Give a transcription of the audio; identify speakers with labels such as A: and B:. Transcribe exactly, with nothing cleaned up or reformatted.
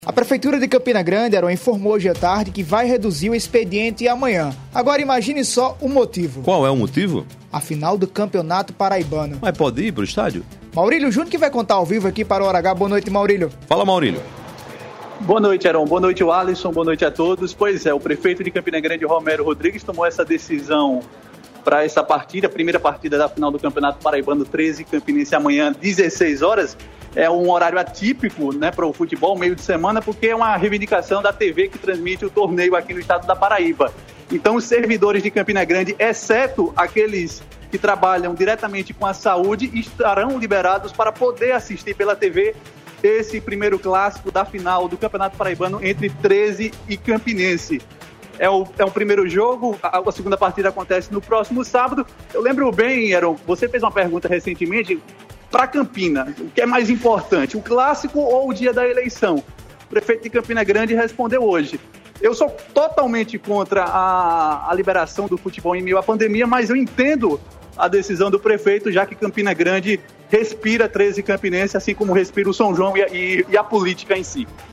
A: A Prefeitura de Campina Grande, Heron, informou hoje à tarde que vai reduzir o expediente amanhã. Agora imagine só o motivo.
B: Qual é o motivo?
A: A final do Campeonato Paraibano.
B: Mas pode ir pro estádio?
A: Maurílio Júnior que vai contar ao vivo aqui para o Hora H. Boa noite, Maurílio.
B: Fala, Maurílio.
C: Boa noite, Heron. Boa noite, Alisson. Boa noite a todos. Pois é, o prefeito de Campina Grande, Romero Rodrigues, tomou essa decisão para essa partida, a primeira partida da final do Campeonato Paraibano, treze Campinense amanhã, dezesseis horas. É um horário atípico, né, para o futebol, meio de semana, porque é uma reivindicação da T V que transmite o torneio aqui no estado da Paraíba. Então, os servidores de Campina Grande, exceto aqueles que trabalham diretamente com a saúde, estarão liberados para poder assistir pela T V esse primeiro clássico da final do Campeonato Paraibano entre treze e Campinense. É o, é o primeiro jogo, a, a segunda partida acontece no próximo sábado. Eu lembro bem, Heron, você fez uma pergunta recentemente para Campina, o que é mais importante, o clássico ou o dia da eleição? O prefeito de Campina Grande respondeu hoje: eu sou totalmente contra a, a liberação do futebol em meio à pandemia, mas eu entendo a decisão do prefeito, já que Campina Grande respira treze campinenses, assim como respira o São João e, e, e a política em si.